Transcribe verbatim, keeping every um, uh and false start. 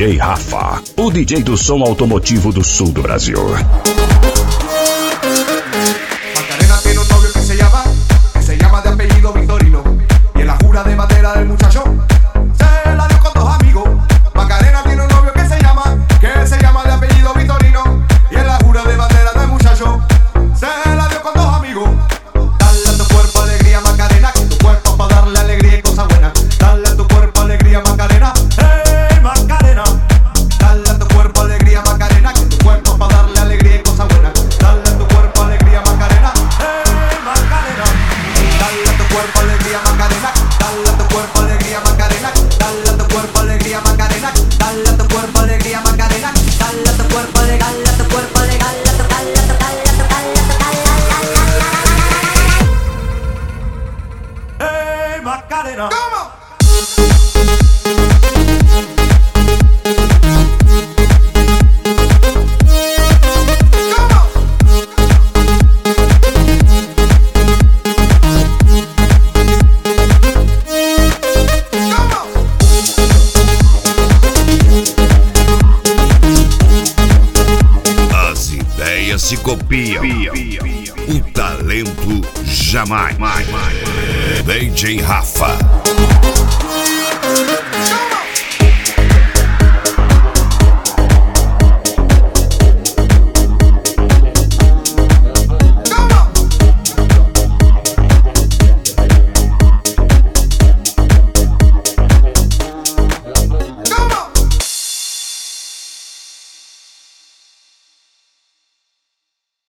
J Rafa, o D J do som automotivo do sul do Brasil. Macarena tiene un novio que se llama, que se llama de apellido Victorino, y en la jura de bandera del muchacho se la dio con dos amigos. Macarena tiene un novio que se llama, que se llama de apellido Victorino, y en la jura de bandera del muchacho se la dio con dos amigos. Dale a tu cuerpo alegría, Macarena, que tu cuerpo pa' darle alegría y cosas buenas. Dale a tu cuerpo alegría, Macarena, hey Macarena. Dale a tu cuerpo alegría, Macarena, que tu cuerpo pa' darle alegría y cosas buenas. Dale a tu cuerpo alegría, Macarena, hey Macarena. Dale a tu cuerpo alegría, Macarena, dale a tu cuerpo alegría, Macarena, dale a tu cuerpo alegría, Macarena, dale a tu cuerpo alegría, Macarena, dale a tu cuerpo alegría, dale a tu cuerpo alegría, dale a tu cuerpo alegría, hey Macarena. ¿Cómo? Se copiam, o talento jamais. D J Rafa.